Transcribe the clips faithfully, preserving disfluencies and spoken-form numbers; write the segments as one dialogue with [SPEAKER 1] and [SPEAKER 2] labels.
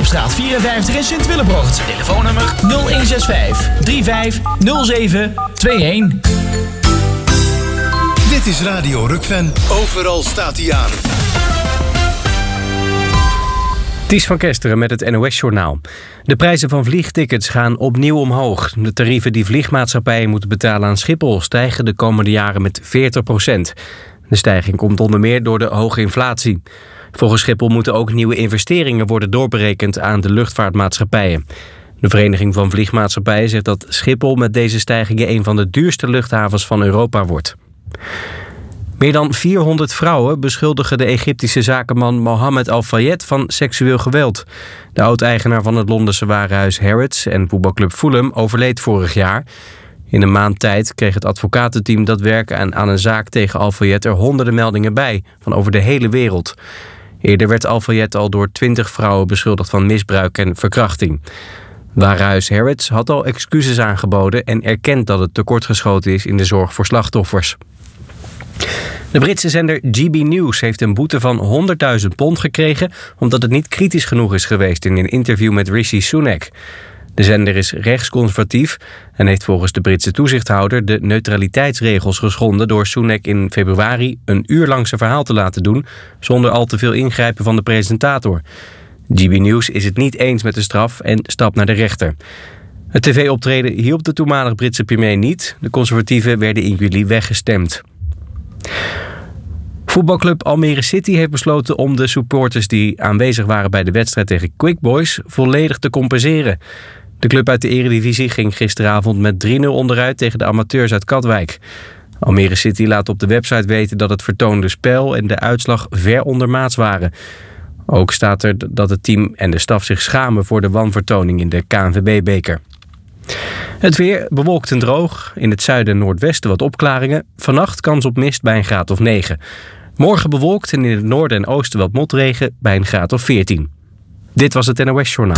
[SPEAKER 1] Doornenopstraat vierenvijftig in Sint-Willebroord. Telefoonnummer nul een zes vijf drie vijf nul zeven twee een.
[SPEAKER 2] Dit is Radio Rukven. Overal staat hij aan.
[SPEAKER 3] Ties van Kesteren met het N O S-journaal. De prijzen van vliegtickets gaan opnieuw omhoog. De tarieven die vliegmaatschappijen moeten betalen aan Schiphol stijgen de komende jaren met veertig procent. De stijging komt onder meer door de hoge inflatie. Volgens Schiphol moeten ook nieuwe investeringen worden doorberekend aan de luchtvaartmaatschappijen. De Vereniging van Vliegmaatschappijen zegt dat Schiphol met deze stijgingen een van de duurste luchthavens van Europa wordt. Meer dan vierhonderd vrouwen beschuldigen de Egyptische zakenman Mohammed Al-Fayed van seksueel geweld. De oud-eigenaar van het Londense warenhuis Harrods en voetbalclub Fulham overleed vorig jaar. In een maand tijd kreeg het advocatenteam dat werken aan, aan een zaak tegen Al-Fayed er honderden meldingen bij, van over de hele wereld. Eerder werd Al-Fayed al door twintig vrouwen beschuldigd van misbruik en verkrachting. Warenhuis Harrods had al excuses aangeboden en erkent dat het tekortgeschoten is in de zorg voor slachtoffers. De Britse zender G B News heeft een boete van honderdduizend pond gekregen omdat het niet kritisch genoeg is geweest in een interview met Rishi Sunak. De zender is rechtsconservatief en heeft volgens de Britse toezichthouder de neutraliteitsregels geschonden door Sunak in februari een uur lang zijn verhaal te laten doen zonder al te veel ingrijpen van de presentator. G B News is het niet eens met de straf en stapt naar de rechter. Het tv-optreden hielp de toenmalig Britse premier niet. De conservatieven werden in juli weggestemd. Voetbalclub Almere City heeft besloten om de supporters die aanwezig waren bij de wedstrijd tegen Quick Boys volledig te compenseren. De club uit de Eredivisie ging gisteravond met drie nul onderuit tegen de amateurs uit Katwijk. Almere City laat op de website weten dat het vertoonde spel en de uitslag ver ondermaats waren. Ook staat er dat het team en de staf zich schamen voor de wanvertoning in de K N V B-beker. Het weer bewolkt en droog. In het zuiden en noordwesten wat opklaringen. Vannacht kans op mist bij een graad of negen. Morgen bewolkt en in het noorden en oosten wat motregen bij een graad of veertien. Dit was het N O S-journaal.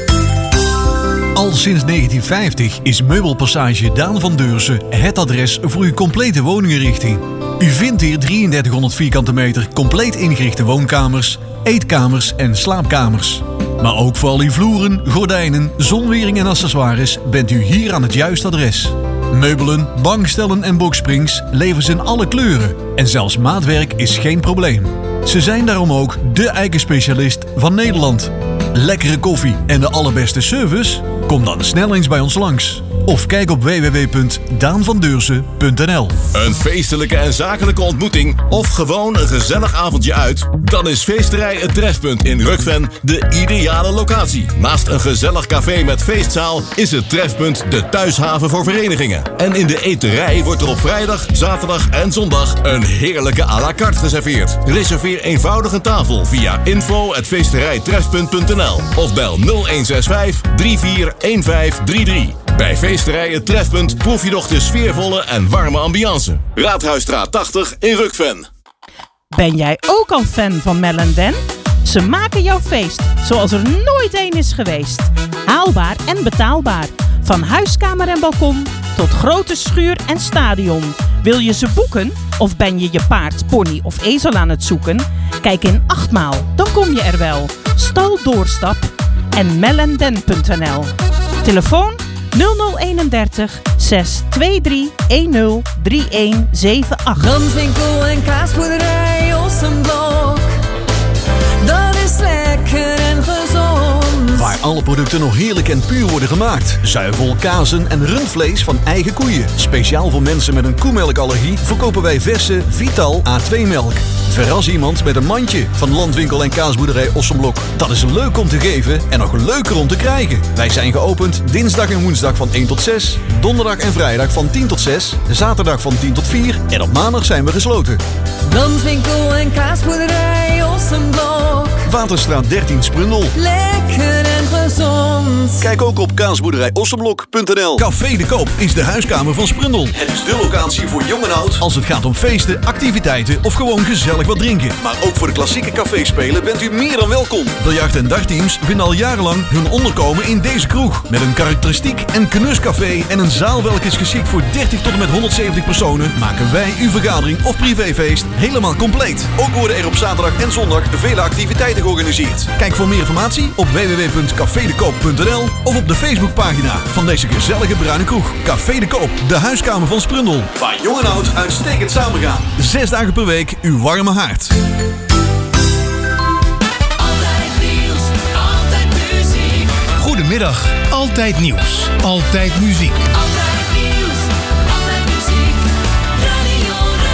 [SPEAKER 4] Al sinds negentien vijftig is Meubelpassage Daan van Deursen het adres voor uw complete woninginrichting. U vindt hier drieëndertighonderd vierkante meter compleet ingerichte woonkamers, eetkamers en slaapkamers. Maar ook voor al uw vloeren, gordijnen, zonwering en accessoires bent u hier aan het juiste adres. Meubelen, bankstellen en boxsprings leveren ze in alle kleuren. En zelfs maatwerk is geen probleem. Ze zijn daarom ook de eikenspecialist van Nederland. Lekkere koffie en de allerbeste service? Kom dan snel eens bij ons langs. Of kijk op w w w punt daan van deursen punt n l.
[SPEAKER 5] Een feestelijke en zakelijke ontmoeting of gewoon een gezellig avondje uit? Dan is Feesterij Het Trefpunt in Rukven de ideale locatie. Naast een gezellig café met feestzaal is het Trefpunt de thuishaven voor verenigingen. En in de eterij wordt er op vrijdag, zaterdag en zondag een heerlijke à la carte geserveerd. Reserveer eenvoudig een tafel via info at feesterijtrefpunt punt n l of bel nul een zes vijf drie vier een vijf drie drie. Bij Feesterij Het Trefpunt proef je nog de sfeervolle en warme ambiance. Raadhuisstraat tachtig in Rukven.
[SPEAKER 6] Ben jij ook al fan van Mel en Dan? Ze maken jouw feest zoals er nooit één is geweest. Haalbaar en betaalbaar. Van huiskamer en balkon tot grote schuur en stadion. Wil je ze boeken? Of ben je je paard, pony of ezel aan het zoeken? Kijk in Achtmaal, dan kom je er wel. Stal Doorstap en melenden punt n l. Telefoon nul nul eenendertig zes twee drie een nul drie een zeven acht.
[SPEAKER 7] Landwinkel en kaasboerderij Ossenblok. Dat is lekker en gezond.
[SPEAKER 4] Waar alle producten nog heerlijk en puur worden gemaakt. Zuivel, kazen en rundvlees van eigen koeien. Speciaal voor mensen met een koemelkallergie verkopen wij verse Vital A twee melk. Verras iemand met een mandje van Landwinkel en kaasboerderij Ossenblok. Dat is leuk om te geven en nog leuker om te krijgen. Wij zijn geopend dinsdag en woensdag van één tot zes. Donderdag en vrijdag van tien tot zes. Zaterdag van tien tot vier. En op maandag zijn we gesloten.
[SPEAKER 7] Landwinkel en kaasboerderij Ossenblok.
[SPEAKER 4] Waterstraat dertien Sprundel.
[SPEAKER 7] Lekker en gezond. gezond.
[SPEAKER 4] Kijk ook op kaasboerderij ossenblok punt n l. Café de Koop is de huiskamer van Sprundel. Het is de locatie voor jong en oud als het gaat om feesten, activiteiten of gewoon gezellig wat drinken. Maar ook voor de klassieke caféspelen bent u meer dan welkom. Biljart- en dartteams vinden al jarenlang hun onderkomen in deze kroeg. Met een karakteristiek en knuscafé en een zaal welke is geschikt voor dertig tot en met honderdzeventig personen, maken wij uw vergadering of privéfeest helemaal compleet. Ook worden er op zaterdag en zondag vele activiteiten georganiseerd. Kijk voor meer informatie op w w w punt café de koop punt n l of op de Facebookpagina van deze gezellige bruine kroeg. Café de Koop, de huiskamer van Sprundel. Waar jong en oud uitstekend samengaan. Zes dagen per week uw warme haard.
[SPEAKER 8] Altijd nieuws, altijd muziek.
[SPEAKER 2] Goedemiddag, altijd nieuws, altijd muziek.
[SPEAKER 8] Altijd nieuws, altijd muziek. Radio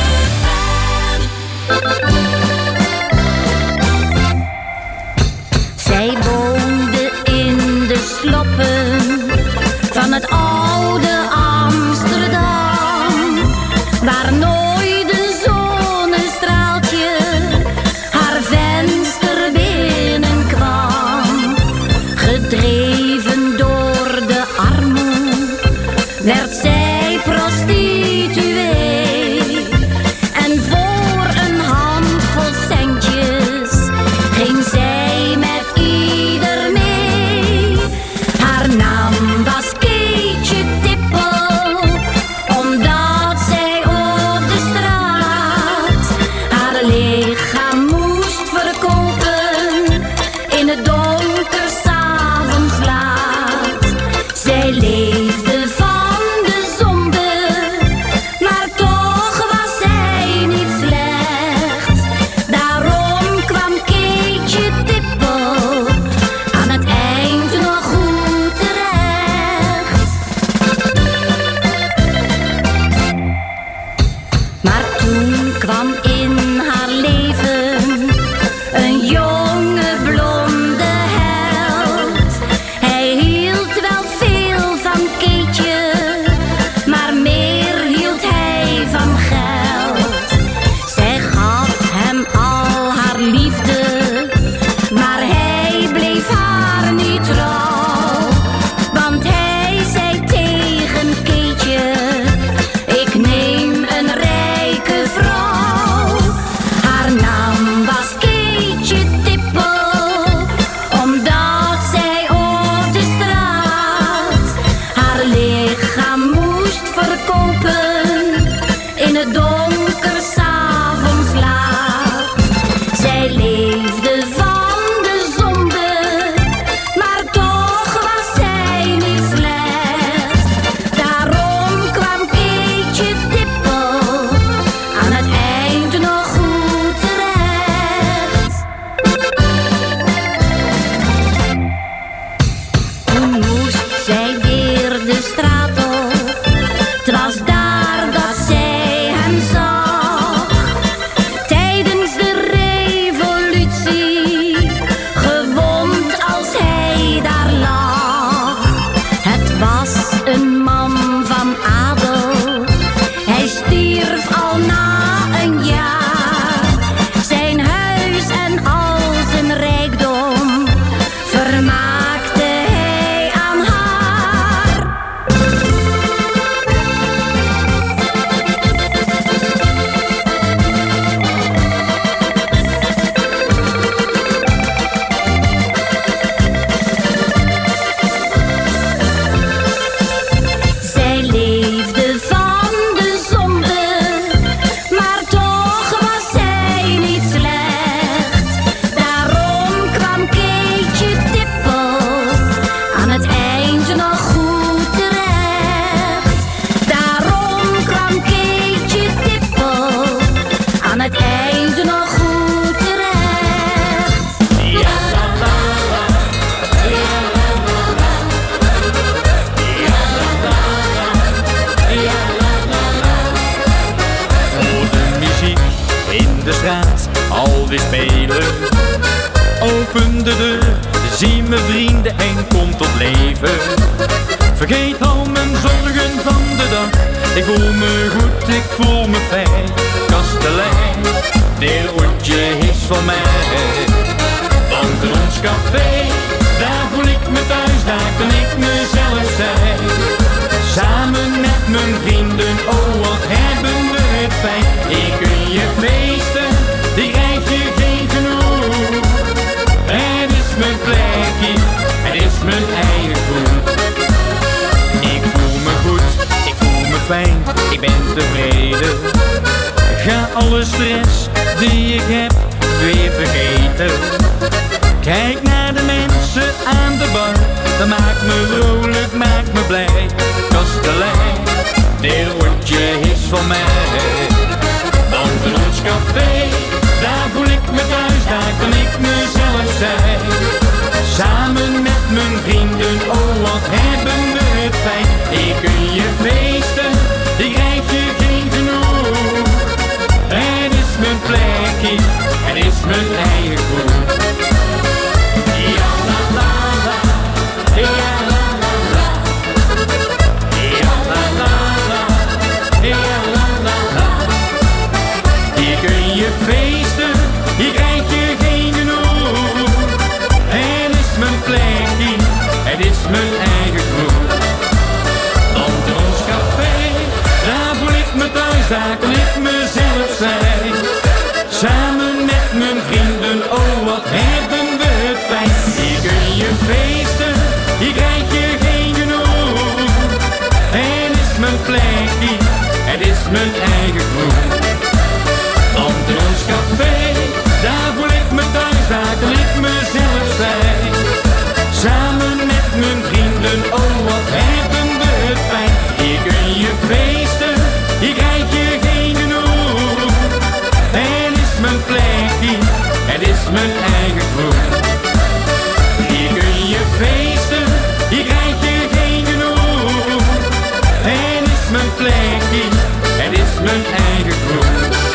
[SPEAKER 8] Rukven.
[SPEAKER 9] Zij woonde in de sloppen van het oude Amsterdam, waar nooit een zonnestraaltje haar venster binnenkwam. Gedreven door de armoede werd zij prostituee en voor een handvol centjes ging zij met ieder mee. Haar naam was Keetje Tippel, omdat zij op de straat haar lichaam moest verkopen in het donker 's avonds laat. Zij leefde van de zonde, maar toch was zij niet slecht. Daarom kwam Keetje Tippel aan het eind nog goed terecht. Maar toen kwam in haar leven een jonge blonde held. Hij hield wel veel van Keetje, maar meer hield hij van geld. Zij gaf hem al haar liefde, maar hij bleef haar niet trouw. Want hij zei tegen Keetje: ik neem een rijke vrouw. Haar naam was Keetje Tippel, omdat zij op de straat haar lichaam moest verkopen in het donker 's avonds laat. Zij leefde van de zonde, maar toch was zij niet slecht. Daarom kwam Keetje Tippel aan het eind nog goed terecht. Toen moest zij weer de straat op. Het was daar dat zij hem zag. Tijdens de revolutie, gewond als hij daar lag. Het was een man van adel, hij stierf al na een jaar. Zijn huis en al zijn rijkdom vermaakte hij aan haar. Zij leefde van de zonde, maar toch was zij niet slecht. Daarom kwam Keetje Tippel aan het eind nog goed terecht. Daarom kwam Keetje Tippel aan het eind nog goed terecht.
[SPEAKER 10] Voor de muziek in de straat alweer spelen. Open de deur, zie mijn vrienden en kom tot leven. Vergeet al mijn zorgen van de dag. Ik voel me goed, ik voel me fijn. Kastelein, dit oortje is van mij. Want in ons café, daar voel ik me mezelf zijn. Samen met mijn vrienden, oh wat hebben we het fijn. Ik kun je feesten, die krijg je geen genoeg. Het is mijn plekje, het is mijn eigen groen. Ik voel me goed, ik voel me fijn, ik ben tevreden. Ga alle stress die ik heb weer vergeten. Kijk naar de mensen aan de bar, dat maakt me vrolijk, maakt me blij. Kastelein, dit rondje is van mij. Want in ons café, daar voel ik me thuis, daar kan ik mezelf zijn. Samen met mijn vrienden, oh wat hebben we het fijn. Ik kun je feesten, die krijg je geen genoeg. Het is mijn plekje, het is mijn eigen groen. Ja la la la, ja la la la, ja la la la, ja la la la. Hier kun je feesten, hier krijg je geen genoeg. Het is mijn plekje, het is mijn eigen groen. Want in ons café, daar voel ik me thuis, daar kan ik mezelf zijn. Samen met mijn vrienden, oh wat hebben we het fijn. Hier kun je feesten, hier krijg je geen genoeg. Het is mijn plekje, het is mijn eigen groen. Want in ons café, daar voel ik me thuis, daar kan ik mezelf zijn. Samen met mijn vrienden, oh wat hebben we het fijn. Hier kun je feesten, hier krijg je geen genoeg. Het is mijn plekje, het is mijn eigen groen. Hier kun je feesten, hier krijg je geen genoeg. Het is mijn plekje, het is mijn eigen groen.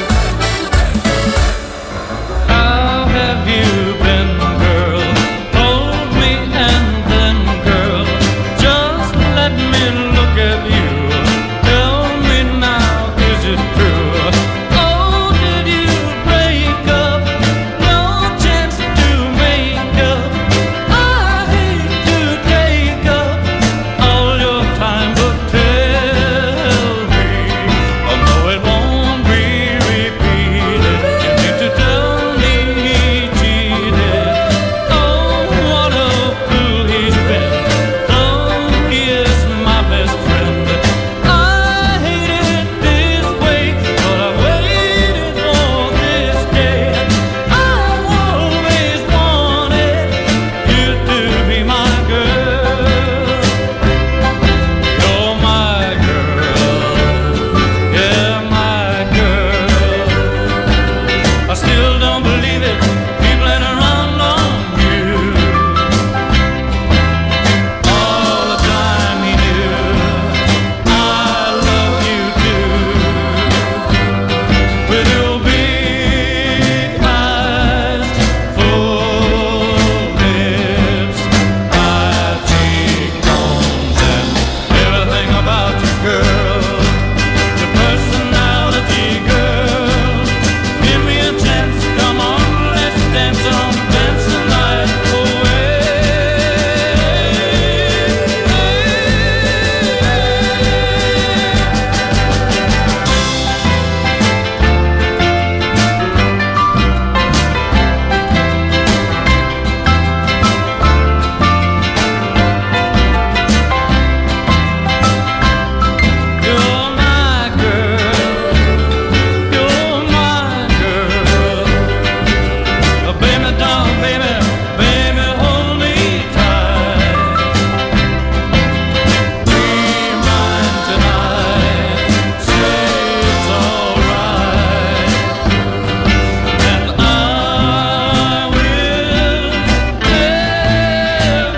[SPEAKER 11] How have you been, girl? Hold me and then, girl, just let me look at you. Tell me now, is it true? Oh, did you break up? No chance to make up. I hate to take up all your time, but tell me, although it won't be repeated, you need to tell me he cheated. Oh, what a fool he's been. Oh, he is my best friend. I hate it this way, but I waited for this day. I've always wanted you to be my girl. You're my girl, yeah, my girl. I still don't believe it, people ain't around on you. All the time he knew I love you too. With your big eyes, full lips, high cheekbones, and everything about you, girl. Your personality, girl. Give me a chance, come on, let's dance on, dance the night away. You're my girl, you're my girl. Oh, baby, doll, baby, baby, hold me tight. Be mine tonight, say it's alright, and I will never,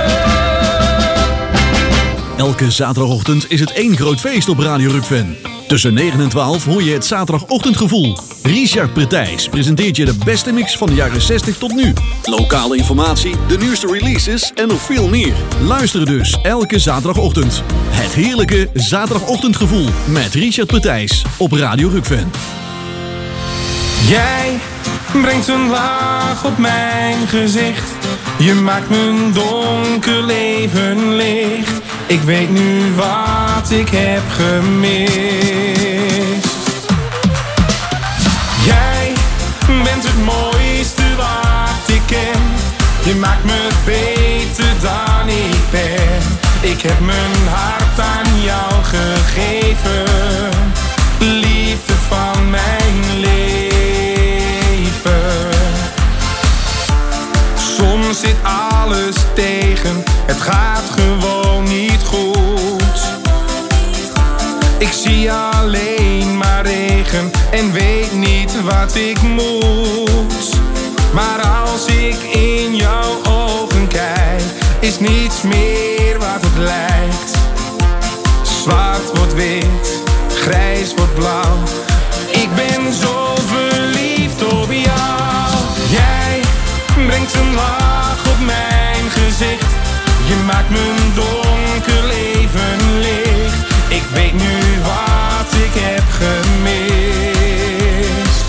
[SPEAKER 4] Elke zaterdagochtend is het één groot feest op Radio Rukven. Tussen negen en twaalf hoor je het zaterdagochtendgevoel. Richard Pretijs presenteert je de beste mix van de jaren zestig tot nu. Lokale informatie, de nieuwste releases en nog veel meer. Luister dus elke zaterdagochtend. Het heerlijke zaterdagochtendgevoel met Richard Pretijs op Radio Rukven.
[SPEAKER 12] Jij brengt een laag op mijn gezicht. Je maakt mijn donker leven licht. Ik weet nu wat ik heb gemist. Jij bent het mooiste wat ik ken. Je maakt me beter dan ik ben. Ik heb mijn hart aan jou gegeven. Liefde van mijn leven. Soms zit alles tegen, het gaat gewoon niet goed. Ik zie alleen maar regen en weet niet wat ik moet. Maar als ik in jouw ogen kijk, is niets meer wat het lijkt. Zwart wordt wit, grijs wordt blauw. Ik ben zo verliefd op jou. Jij brengt een lach op mijn gezicht. Je maakt mijn donker leven licht. Ik weet nu wat ik heb gemist.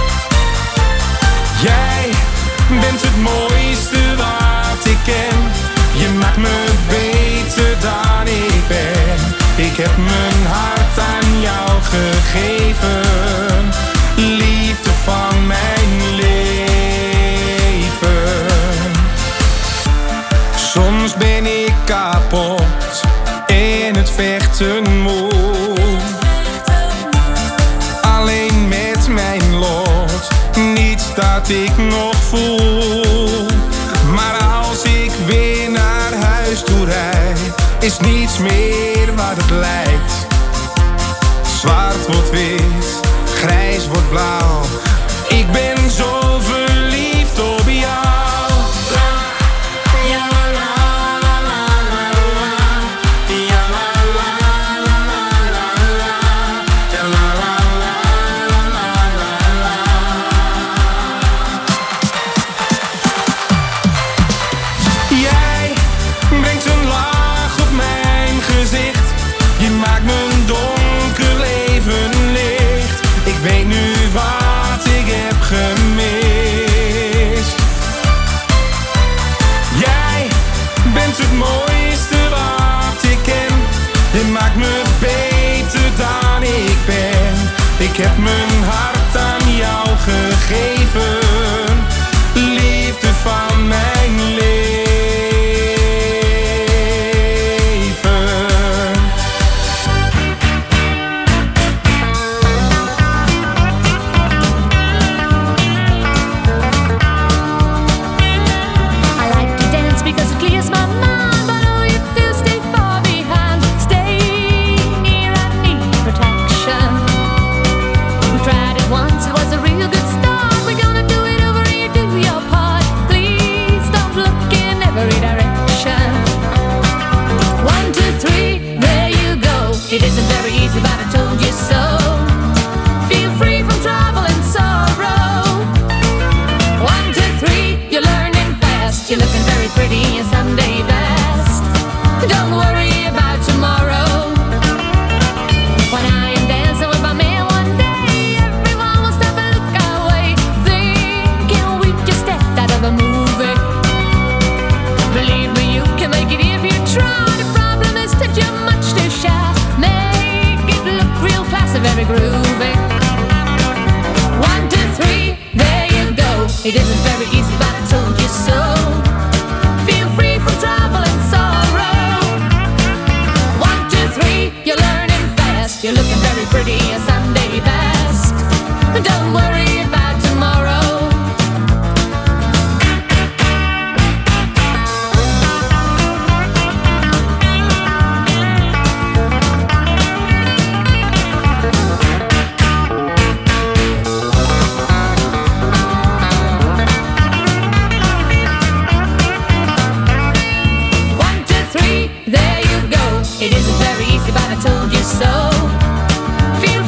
[SPEAKER 12] Jij bent het mooiste wat ik ken. Je maakt me beter dan ik ben. Ik heb mijn hart aan jou gegeven. Liefde van mijn leven. Soms ben ik kapot en het vechten moe. Alleen met mijn lot, niets dat ik nog voel. Maar als ik weer naar huis toe rijd, is niets meer wat het lijkt. Zwart wordt wit, grijs wordt blauw. Ik ben zo verliefd op jou. Ja, la, la, la, la, la, la. Ja, la, la, la, la, la, la. Ja, la, la, la, la, la, la. Jij brengt een laag op mijn gezicht. Je maakt mijn donker leven licht. Ik weet nu wat ik heb gemist. Jij bent het mooiste wat ik ken. Je maakt me beter dan ik ben. Ik heb mijn hart aan jou gegeven. Liefde van mijn leven. It isn't very easy, but I told you so. Feel free from trouble and sorrow. One, two, three, you're learning fast. You're looking very pretty in your Sunday best. Don't worry about tomorrow. When I am dancing with my man one day, everyone will stop and look our way, thinking we just stepped out of a movie. Believe me, you can make it if you try. The problem is that you're much too shy. Very groovy. One, two, three, there you go. It isn't very easy, but I told you so. Feel free from trouble and sorrow. One, two, three, you're learning fast. You're looking very pretty, a Sunday best. Don't worry about tomorrow. It isn't very easy, but I told you so. Feel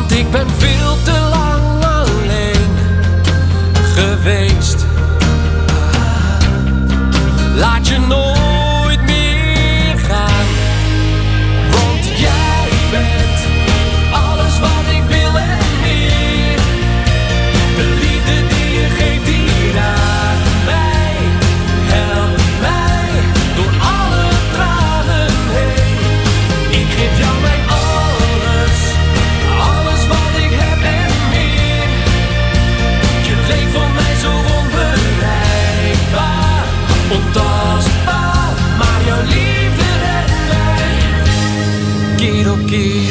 [SPEAKER 13] Want ik ben veel te lang alleen geweest. Laat je nooit meer gaan. Want jij bent alles wat ik wil en meer. De liefde die je geeft hier aan mij. Help mij door alle tranen heen. Ik geef jou mijn alles. Alles wat ik heb en meer. Je leeft voor mij zo onbereikbaar. Ontastbaar, maar jouw liefde redt mij. Keer op keer.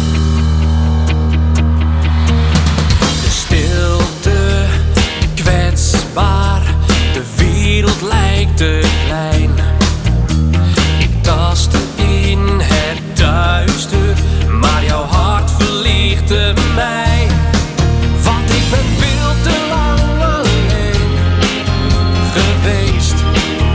[SPEAKER 13] De stilte, kwetsbaar. De wereld lijkt te klein. Ik tastte in het duister, maar jouw hart verlichtte mij. Want ik ben veel te lang alleen geweest.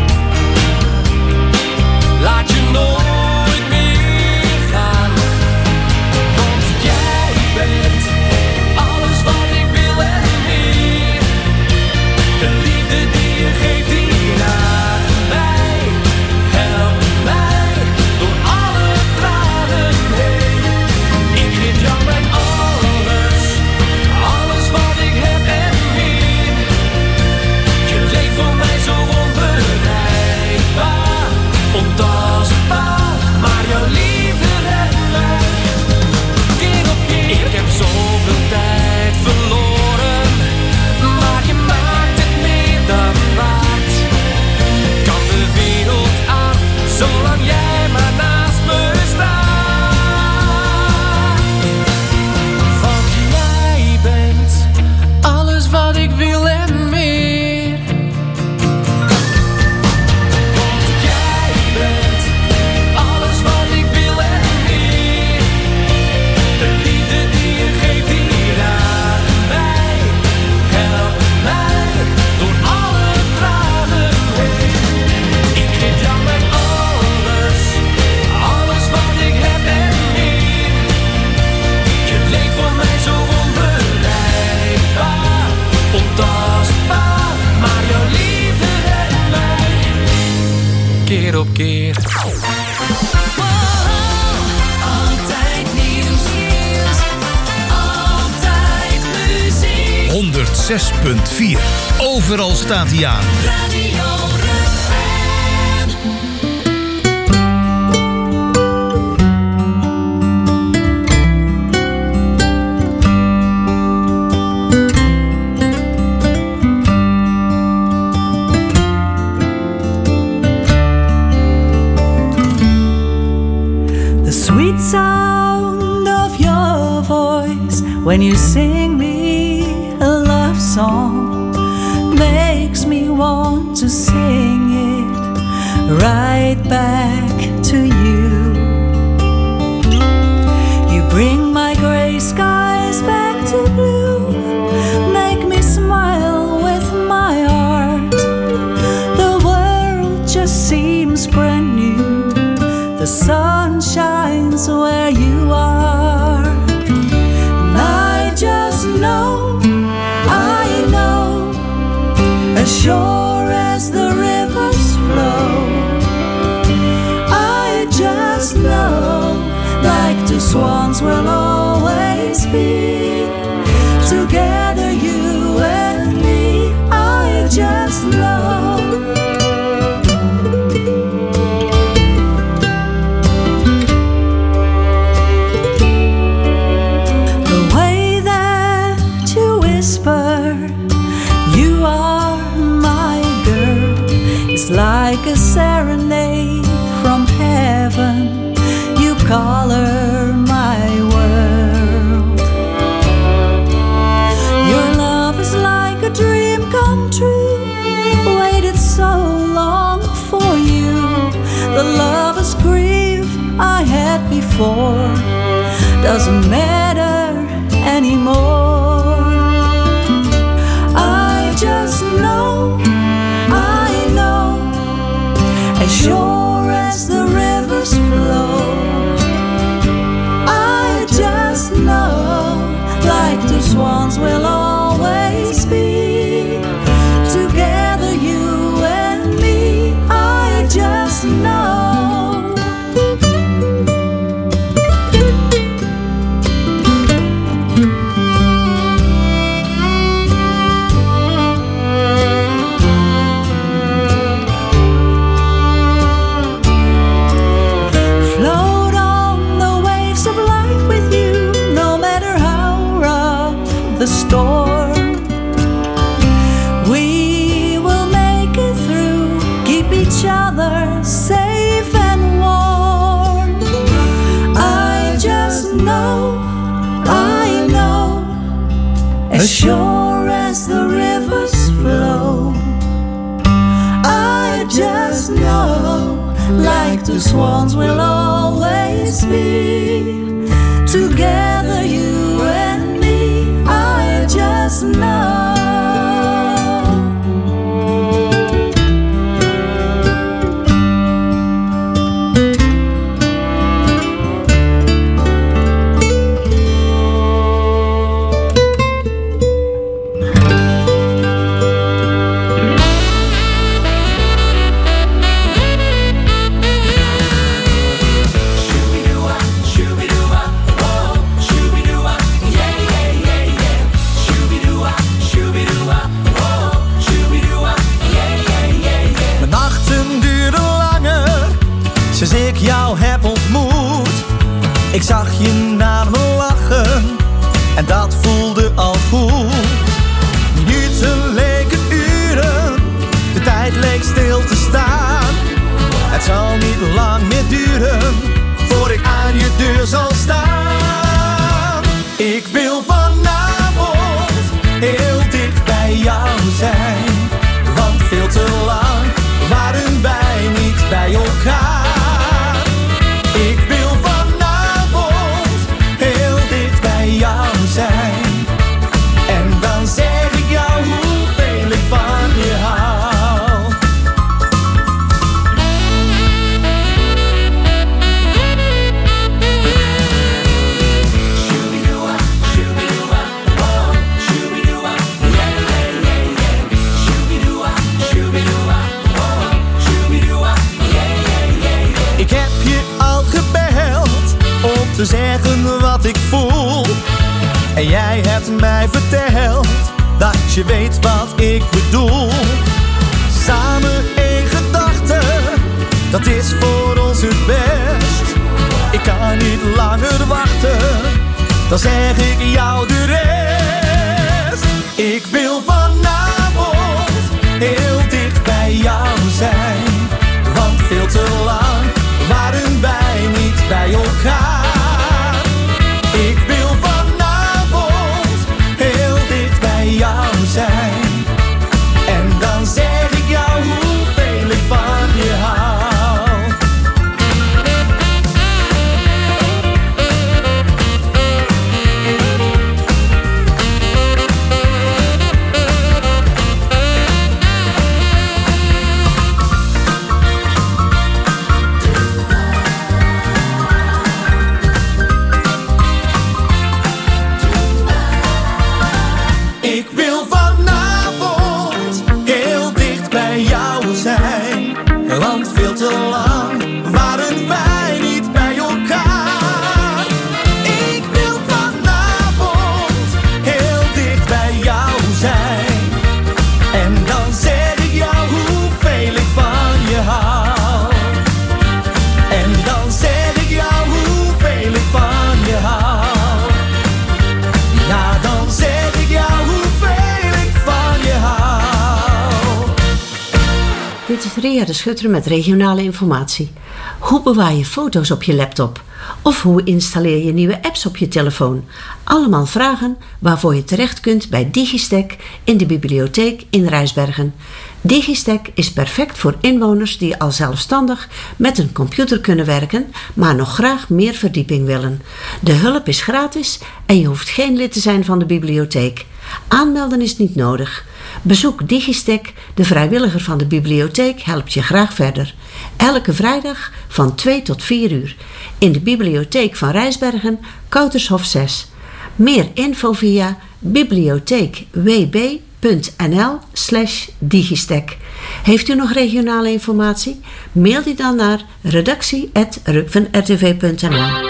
[SPEAKER 13] Laat je nooit meer gaan. Want jij bent alles wat ik wil en meer. De liefde die je geeft hier aan mij. Help mij door alle tranen heen. Ik geef jou mijn alles. Alles wat ik heb en meer. Je leeft voor mij zo onbereikbaar. Ontastbaar, maar jouw liefde redt mij. Keer op keer. Ik heb zoveel tijd verloren, maar je maakt het meer dan waard. Kan de wereld aan, zolang jij maar naast me staat. Want jij bent alles wat ik wil en meer. Want jij bent alles wat ik wil en meer. De liefde die je geeft hier aan mij. Help mij door alle tranen heen. Ik geef jou mijn alles. Alles wat ik heb en meer. Je leeft voor mij zo onbereikbaar. Ontastbaar, maar jouw liefde redt mij. Keer op keer.
[SPEAKER 8] Altijd nieuws, altijd muziek.
[SPEAKER 2] honderdzes punt vier. Overal staat hij aan.
[SPEAKER 8] Radio Rukven.
[SPEAKER 7] The sweet sound of your voice when you sing me a love song makes me want to sing it right back to you. You bring my gray skies back to blue, make me smile with my heart. The world just seems brand new. The sun shines where you are. And I just know, I know, as sure as the rivers flow, I just know, like two swans will always be swans will always be. Together you and me, I just know. Float on the waves of life with you, no matter how rough the storm. We will make it through, keep each other safe and warm. I just know, I know, as sure as the rivers flow. I just know, like the swans will always be. Together you and me, I just know.
[SPEAKER 14] Mijn nachten duurden langer sinds ik jou heb ontmoet. Ik zag je naar me lachen en dat voelde al goed. Minuten leken uren, de tijd leek stil te staan. Het zal niet lang meer duren voor ik aan je deur zal staan. Ik wil vanavond heel dicht bij jou zijn, want veel te lang waren wij niet bij elkaar. Ik wil vanavond heel dicht bij jou zijn, en dan zeg ik jou hoeveel ik van je hou. Ik heb je al gebeld om te zeggen wat ik voel. En jij hebt mij verteld dat je weet wat ik bedoel. Samen één gedachte, dat is voor ons het best. Ik kan niet langer wachten, dan zeg ik jou de rest. Ik wil vanavond heel dicht bij jou zijn, want veel te lang waren wij niet bij elkaar. Ik wil vanavond heel dicht bij jou zijn, en dan zeg ik jou hoeveel ik van je hou. Ik wil vanavond heel dicht bij jou zijn, want veel te lang waren wij niet bij elkaar. Ik wil vanavond heel dicht bij jou zijn, en dan zeg ik jou hoeveel ik van je hou. En dan zeg ik jou hoeveel ik van je hou. Ja, dan zeg ik jou hoeveel ik van je hou.
[SPEAKER 15] Dit is Ria de Schutter met regionale informatie. Hoe bewaar je foto's op je laptop? Of hoe installeer je nieuwe apps op je telefoon? Allemaal vragen waarvoor je terecht kunt bij Digistec in de bibliotheek in Rijsbergen. Digistec is perfect voor inwoners die al zelfstandig met een computer kunnen werken, maar nog graag meer verdieping willen. De hulp is gratis en je hoeft geen lid te zijn van de bibliotheek. Aanmelden is niet nodig. Bezoek Digistec, de vrijwilliger van de bibliotheek helpt je graag verder. Elke vrijdag van twee tot vier uur. In de bibliotheek van Rijsbergen, Koutershof zes. Meer info via bibliotheekwb.nl slash digistec. Heeft u nog regionale informatie? Mail die dan naar redactie at rukvenrtv punt n l.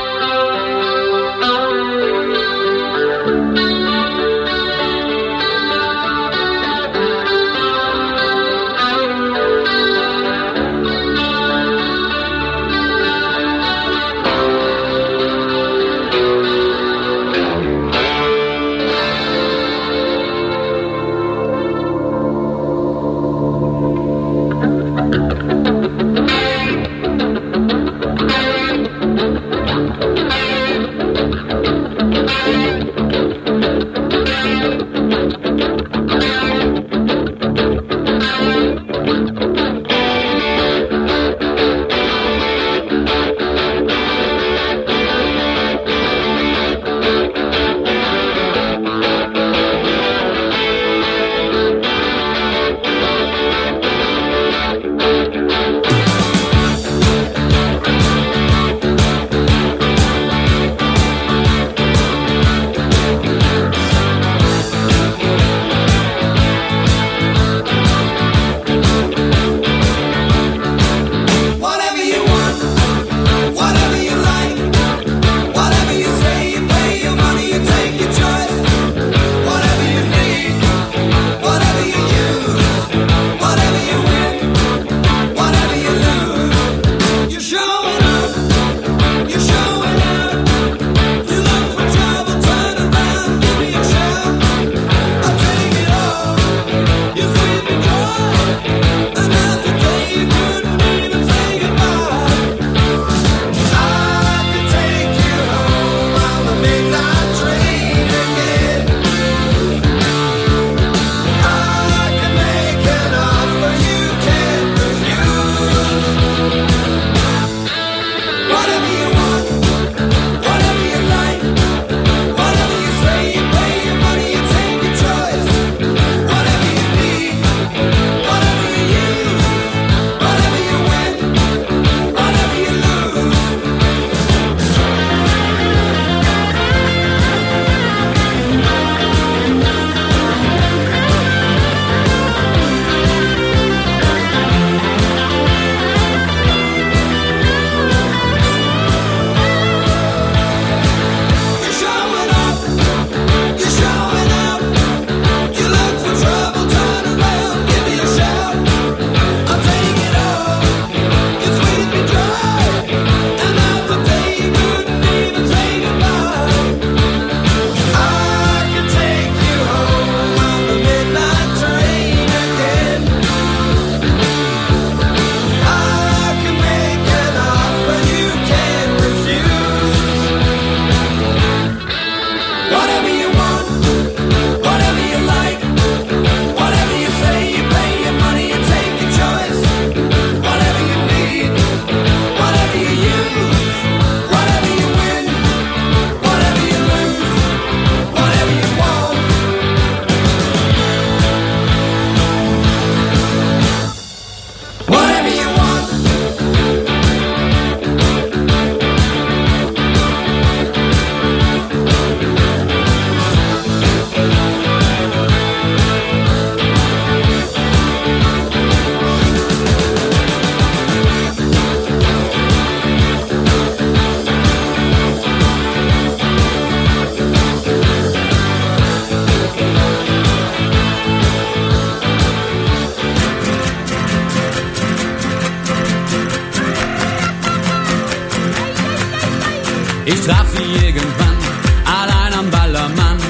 [SPEAKER 10] Ich traf sie irgendwann, allein am Ballermann.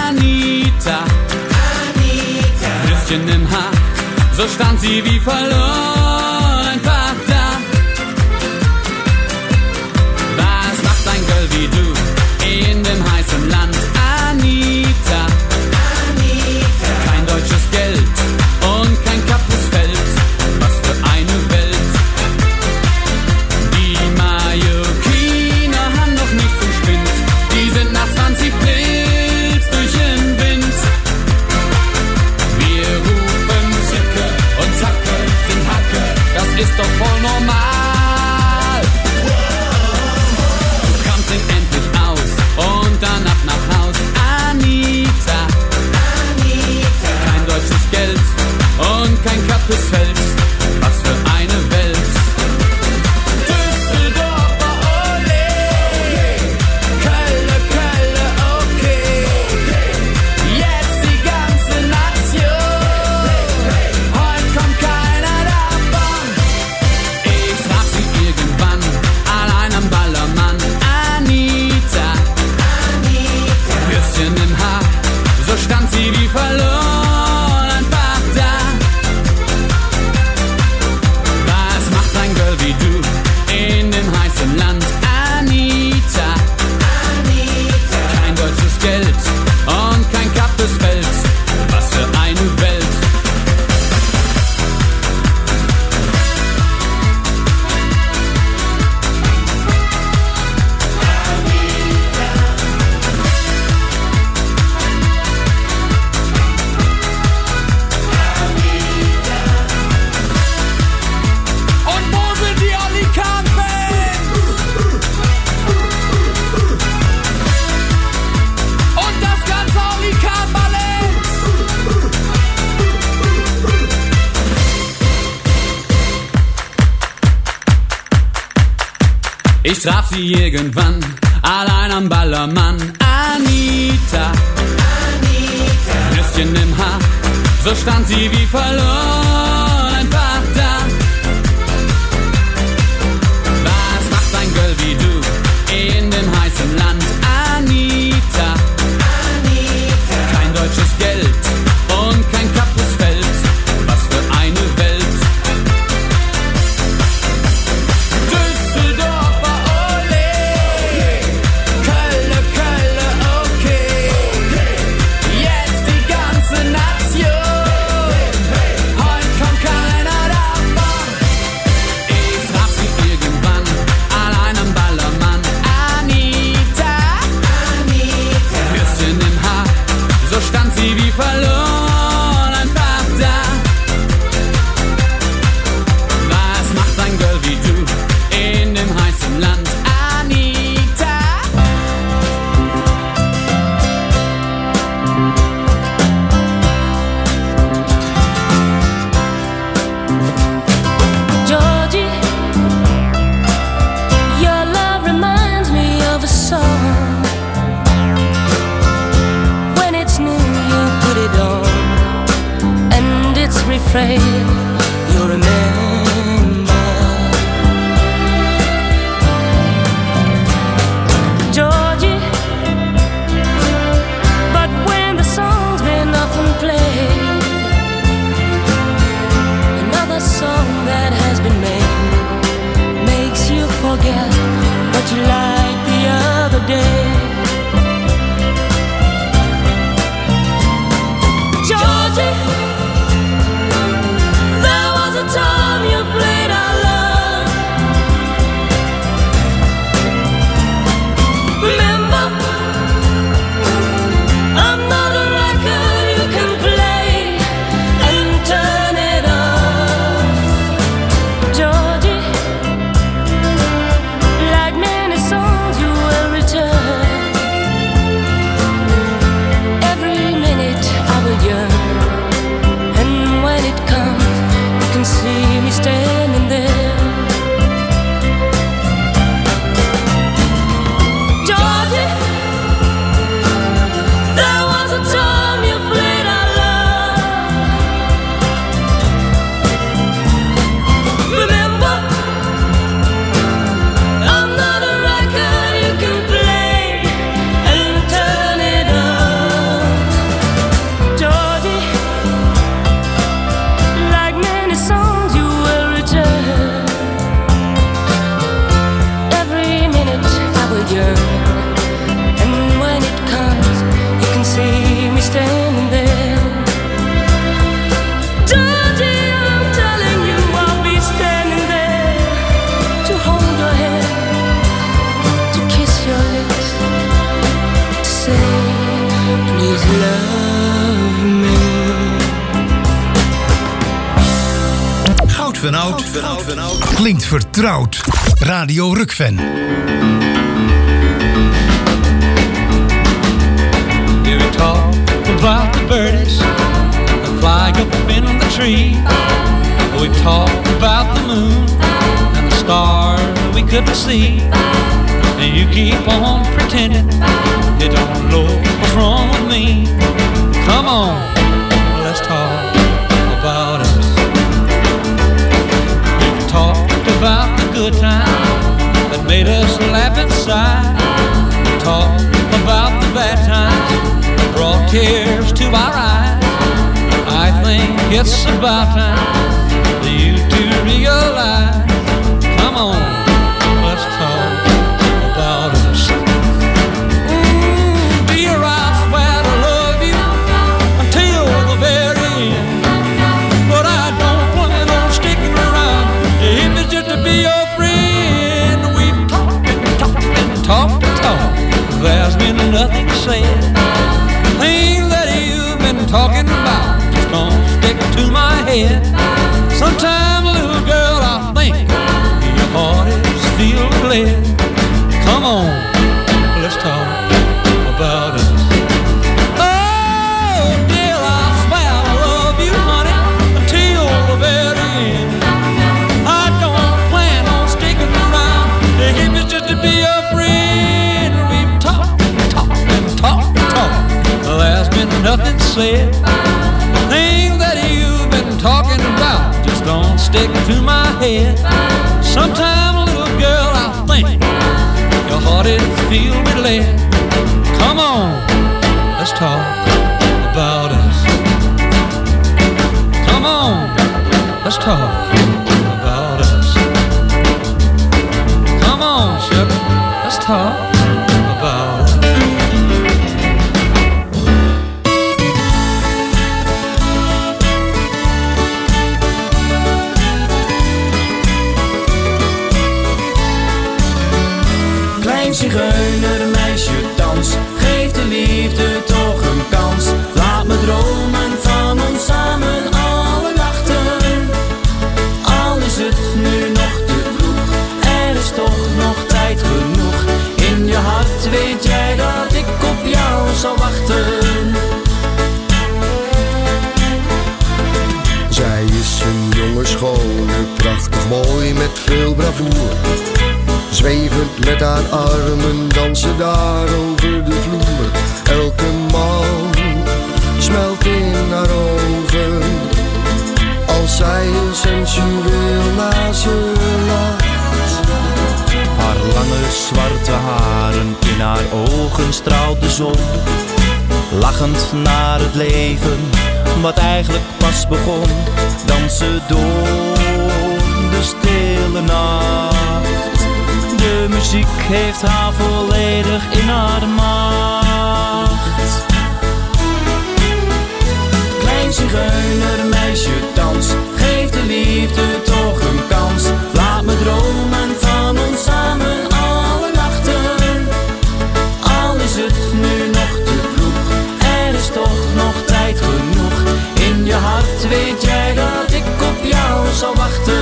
[SPEAKER 10] Anita, Anita, Blüschen im Haar, so stand sie wie verloren einfach da. Was macht ein Girl wie du in dem heißen Land? Anita, Anita, kein deutsches Geld und kein Kappesfeld. Was für eine Welt. Die Mallorquiner haben noch nicht zum Spind. Die sind nach zwanzig Pilz durch den Wind. Wir rufen Zicke und Zacke sind Hacke. so stand sie wie verloren einfach da. Was macht ein Girl wie du in dem heißen Land? Anita, Anita. Kein deutsches Geld und kein kappes Feld, was für eine Welt. Ich traf sie irgendwann, allein am Ballermann. Anita, Anita. Rüstchen im Haar, so stand sie wie verloren einfach da. Was macht ein Girl wie du in dem heißen Land? Anita, Anita. Kein deutsches Geld und kein kappes Feld, was für eine Welt. Stand sie wie verloren einfach da. Was macht ein Girl wie du in dem heißen Land? Anita.
[SPEAKER 16] Georgie, your love reminds me of a song. Refrain, you'll remember. Georgie, but when the song's been often played, another song that has been made makes you forget what you liked the other day. Georgie, time you played our love. Remember, I'm not a record you can play and turn it off. Georgie, like many songs you will return. Every minute I will yearn, and when it comes see me standing there. Georgie, there was a time you played our love. Remember, I'm not a record you can play and turn it off. Georgie, like many songs you will return. Every minute I will yearn, and when it comes you can see me standing there. Georgie, I'm telling you I'll be standing there to hold your hand, to kiss your lips, to say please love me.
[SPEAKER 2] Goud van oud, klinkt vertrouwd. Radio Rukven.
[SPEAKER 11] You talk about the birdies that fly up in the tree. We talk about the moon and the stars we couldn't see. And you keep on pretending you don't know what's wrong with me. Come on, let's talk about us. We've talked about the good times that made us laugh inside. We've talked about the bad times that brought tears to our eyes. I think it's about time for you to realize. Come on, let's talk about us. Mm, dear, I swear to love you until the very end, but I don't plan on sticking around if it's just to be your friend. We've talked and talked and talked and talked. There's been nothing said. Things that you've been talking about just don't stick to my head. Sometimes, little girl, I think your heart is filled with lead. Come on, let's talk about us. Oh, dear, I swear I love you, honey, until the very end. I don't plan on sticking around if it's just to be a friend. We've talked and talked and talked and talked. There's been nothing said. Things that you've been talking about just don't stick to my head. Sometimes, little girl, I think your heart is filled with lead. Come on, let's talk about us. Come on, let's talk about us. Come on, sugar, let's talk about us.
[SPEAKER 13] Zigeunermeisje dans, geef de liefde toch een kans. Laat me dromen van ons samen alle nachten. Al is het nu nog te vroeg, er is toch nog tijd genoeg. In je hart weet jij dat ik op jou zal wachten.
[SPEAKER 17] Zij is een jonge schone, prachtig mooi met veel bravoer. Zwevend met haar armen dansen daar over de vloer. Elke man smelt in haar ogen als zij heel sensueel naar ze lacht.
[SPEAKER 14] Haar lange zwarte haren, in haar ogen straalt de zon. Lachend naar het leven, wat eigenlijk pas begon. Dansen door de stille nacht. De muziek heeft haar volledig in haar macht.
[SPEAKER 13] Klein zigeunermeisje dans, geef de liefde toch een kans. Laat me dromen van ons samen alle nachten. Al is het nu nog te vroeg, er is toch nog tijd genoeg. In je hart weet jij dat ik op jou zal wachten.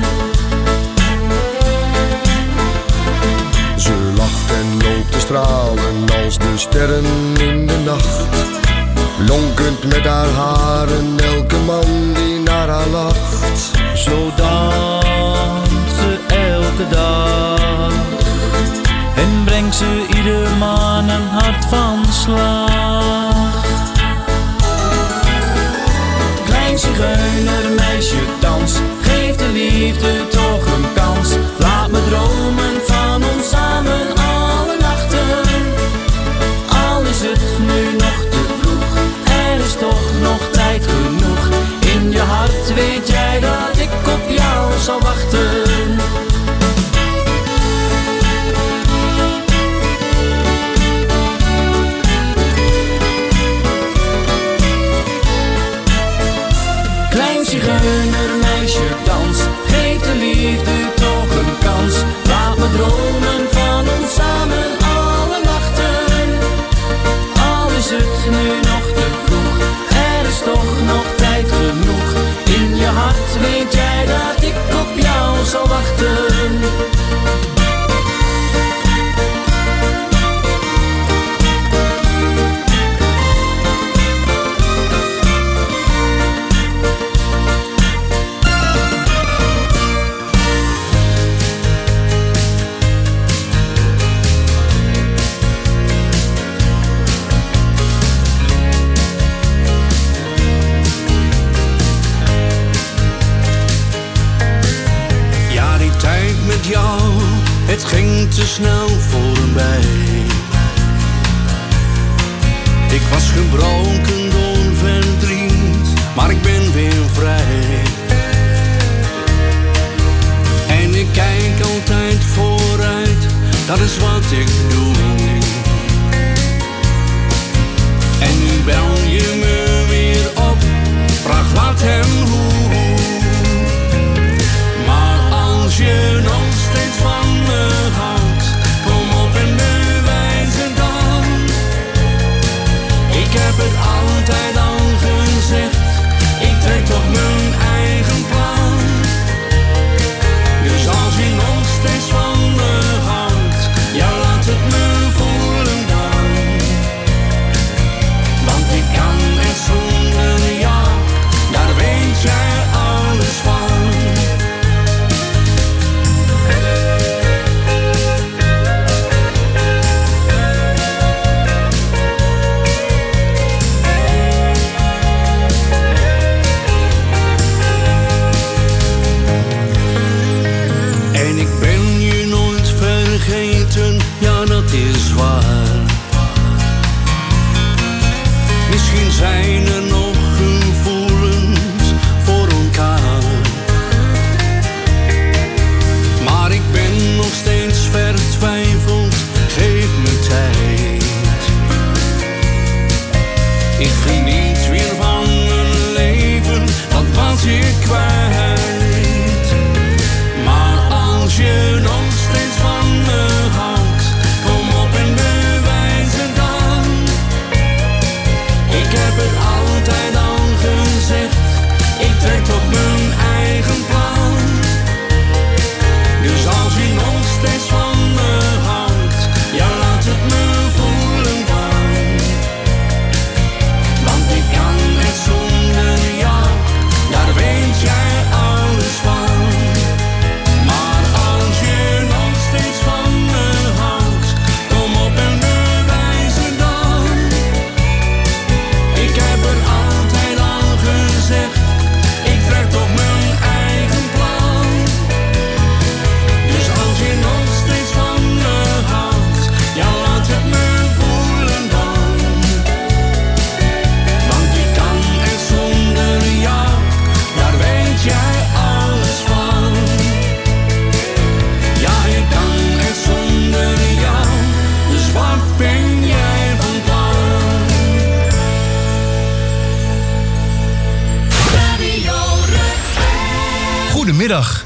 [SPEAKER 17] Ze lacht en loopt te stralen als de sterren in de nacht. Lonkend met haar haren elke man die naar haar lacht.
[SPEAKER 14] Zo danst ze elke dag en brengt ze ieder man een hart van slag.
[SPEAKER 13] Klein zigeunermeisje dans, geef de liefde toch een kans. Laat me dromen van ons samen alle nachten. Al is het nu nog te vroeg, er is toch nog tijd genoeg. In je hart weet jij dat ik op jou zal wachten.
[SPEAKER 18] gebroken door verdriet, maar ik ben weer vrij. En ik kijk altijd vooruit, dat is wat ik doe. En nu bel je me weer op, vraag wat en hoe. Maar als je nog steeds van me houdt, kom op en bewijs het dan. Ik heb het altijd al gezegd, ik trek toch mijn eigen plan. Dus als je nog steeds van me houdt, ja laat het me voelen dan. Want ik kan het zonder jou, daar weet jij alles van. En ik ben je nooit vergeten, ja dat is waar. Misschien zijn er nog gevoelens voor elkaar. Maar ik ben nog steeds vertwijfeld, geef me tijd. Ik geniet weer van mijn leven, dat was ik kwijt. Maar als je nog steeds van me houdt, kom op en bewijs het dan. Ik heb het altijd al gezegd, ik trek toch mijn eigen plan. Dus als je nog steeds van me houdt, ja laat het me voelen dan. Want ik kan het zonder jou, daar weet jij alles van. Maar als je nog steeds van me houdt, kom op en bewijs het dan. Ik heb het altijd al gezegd, ik trek toch mijn eigen plan. Dus als je nog steeds van me houdt, ja laat het me voelen dan. Want ik kan het zonder jou, daar weet jij alles van. Ja, ik kan het zonder jou, dus wat ben jij van plan?
[SPEAKER 8] Radio Rukven.
[SPEAKER 2] Goedemiddag.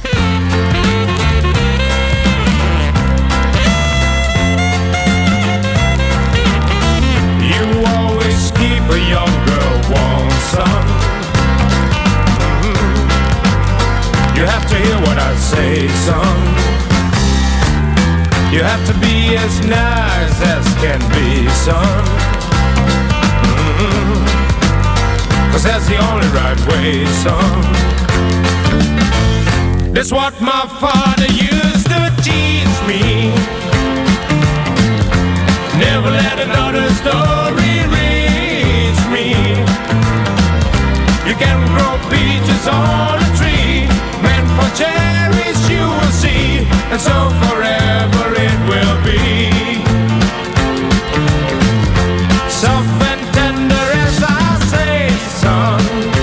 [SPEAKER 12] You always keep a young girl warm, son. Mhm. You have to hear what I say, son. You have to be as nice as can be, son. Mhm. 'Cause that's the only right way, son. That's what my father used to teach me. Never let another story reach me. You can grow peaches on a tree, meant for cherries you will see, and so forever it will be. Soft and tender as I say, son.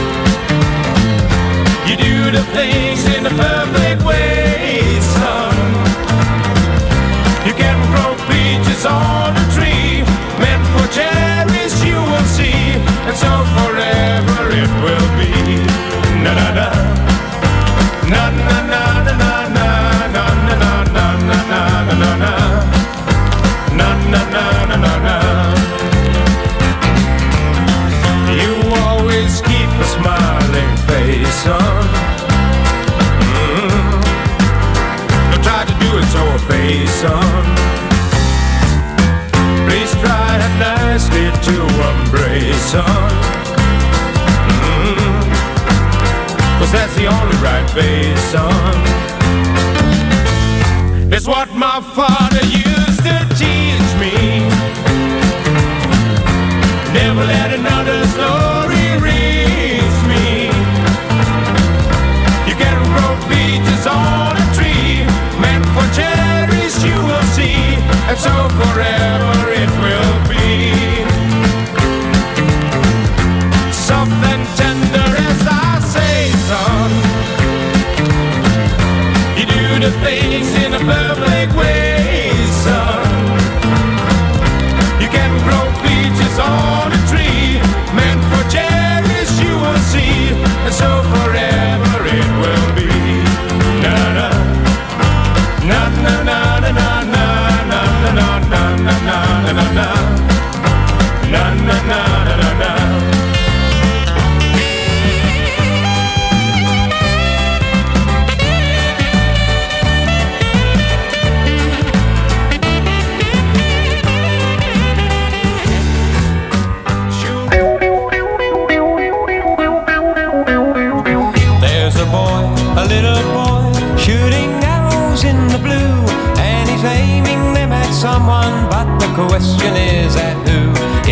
[SPEAKER 12] You do the things in the perfect way, son. You can grow peaches on a tree, meant for cherries you will see, and so forever it will be. Na na na, na na na na na na na na na na na na na na, na na na na na na. You always keep a smiling face, son. Mm. Don't try to do it so face, son. Please try it nicely to embrace, son. Mm. 'Cause that's the only right way, son. It's what my father used to teach me. Never let another story reach me. You can grow peaches on a tree, meant for cherries you will see, and so forever it will be.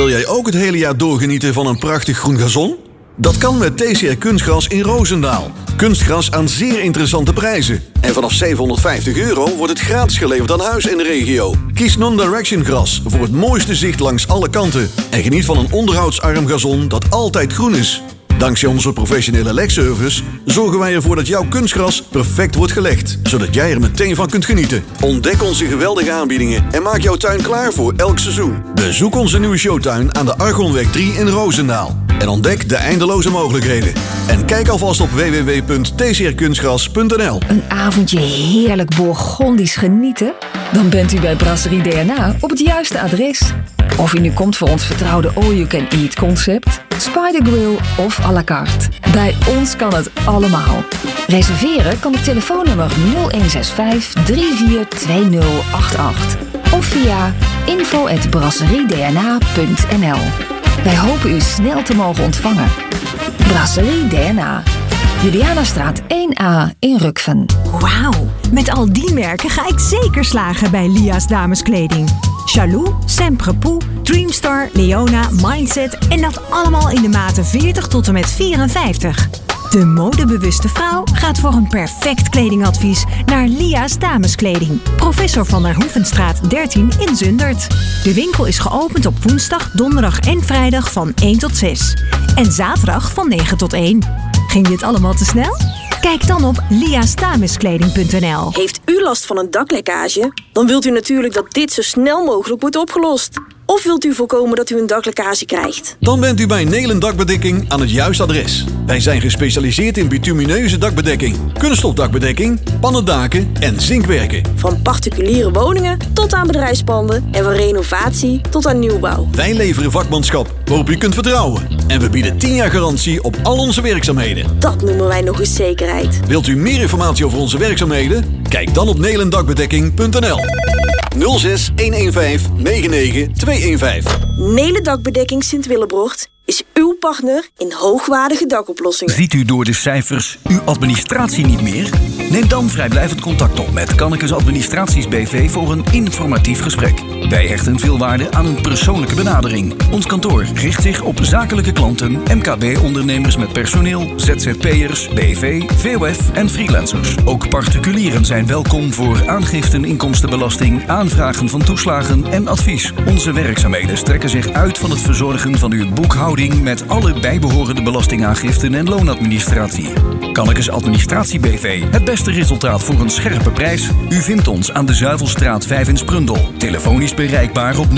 [SPEAKER 4] Wil jij ook het hele jaar doorgenieten van een prachtig groen gazon? Dat kan met T C R Kunstgras in Roosendaal. Kunstgras aan zeer interessante prijzen. En vanaf zevenhonderdvijftig euro wordt het gratis geleverd aan huis in de regio. Kies Non-Direction gras voor het mooiste zicht langs alle kanten. En geniet van een onderhoudsarm gazon dat altijd groen is. Dankzij onze professionele legservice zorgen wij ervoor dat jouw kunstgras perfect wordt gelegd, zodat jij er meteen van kunt genieten. Ontdek onze geweldige aanbiedingen en maak jouw tuin klaar voor elk seizoen. Bezoek onze nieuwe showtuin aan de Argonweg drie in Roosendaal. En ontdek de eindeloze mogelijkheden. En kijk alvast op w w w punt t c r kunstgras punt n l.
[SPEAKER 19] Een avondje heerlijk Bourgondisch genieten? Dan bent u bij Brasserie D N A op het juiste adres. Of u nu komt voor ons vertrouwde all-you-can-eat concept, Spider Grill of à la carte. Bij ons kan het allemaal. Reserveren kan op telefoonnummer nul een zes vijf drie vier twee nul acht acht of via info at brasserie d n a punt n l. Wij hopen u snel te mogen ontvangen. Brasserie D N A. Julianastraat één A in Rukven.
[SPEAKER 20] Wauw, met al die merken ga ik zeker slagen bij Lia's dameskleding. Chalou, Semprepoux, Dreamstar, Leona, Mindset en dat allemaal in de maten veertig tot en met vierenvijftig. De modebewuste vrouw gaat voor een perfect kledingadvies naar Lia's dameskleding. Professor van der Hoevenstraat dertien in Zundert. De winkel is geopend op woensdag, donderdag en vrijdag van één tot zes. En zaterdag van negen tot één. Ging dit allemaal te snel? Kijk dan op lia's dameskleding punt n l.
[SPEAKER 21] Heeft u last van een daklekkage? Dan wilt u natuurlijk dat dit zo snel mogelijk wordt opgelost. Of wilt u voorkomen dat u een daklekkage krijgt?
[SPEAKER 4] Dan bent u bij Nelen Dakbedekking aan het juiste adres. Wij zijn gespecialiseerd in bitumineuze dakbedekking, kunststofdakbedekking, pannendaken en zinkwerken.
[SPEAKER 21] Van particuliere woningen tot aan bedrijfspanden en van renovatie tot aan nieuwbouw.
[SPEAKER 4] Wij leveren vakmanschap waarop u kunt vertrouwen. En we bieden tien jaar garantie op al onze werkzaamheden.
[SPEAKER 21] Dat noemen wij nog eens zekerheid.
[SPEAKER 4] Wilt u meer informatie over onze werkzaamheden? Kijk dan op nelen dakbedekking punt n l. nul zes een een vijf negen negen twee een vijf.
[SPEAKER 21] Nelen Dakbedekking Sint-Willebrocht is uw partner in hoogwaardige dakoplossingen.
[SPEAKER 22] Ziet u door de cijfers uw administratie niet meer? Neem dan vrijblijvend contact op met Kannekes Administraties B V voor een informatief gesprek. Wij hechten veel waarde aan een persoonlijke benadering. Ons kantoor richt zich op zakelijke klanten, M K B-ondernemers met personeel, Z Z P'ers, B V, V O F en freelancers. Ook particulieren zijn welkom voor aangiften inkomstenbelasting, aanvragen van toeslagen en advies. Onze werkzaamheden strekken zich uit van het verzorgen van uw boekhouding met alle bijbehorende belastingaangiften en loonadministratie. Kannekes Administratie B V. Het beste resultaat voor een scherpe prijs. U vindt ons aan de Zuivelstraat vijf in Sprundel. Telefonisch bereikbaar op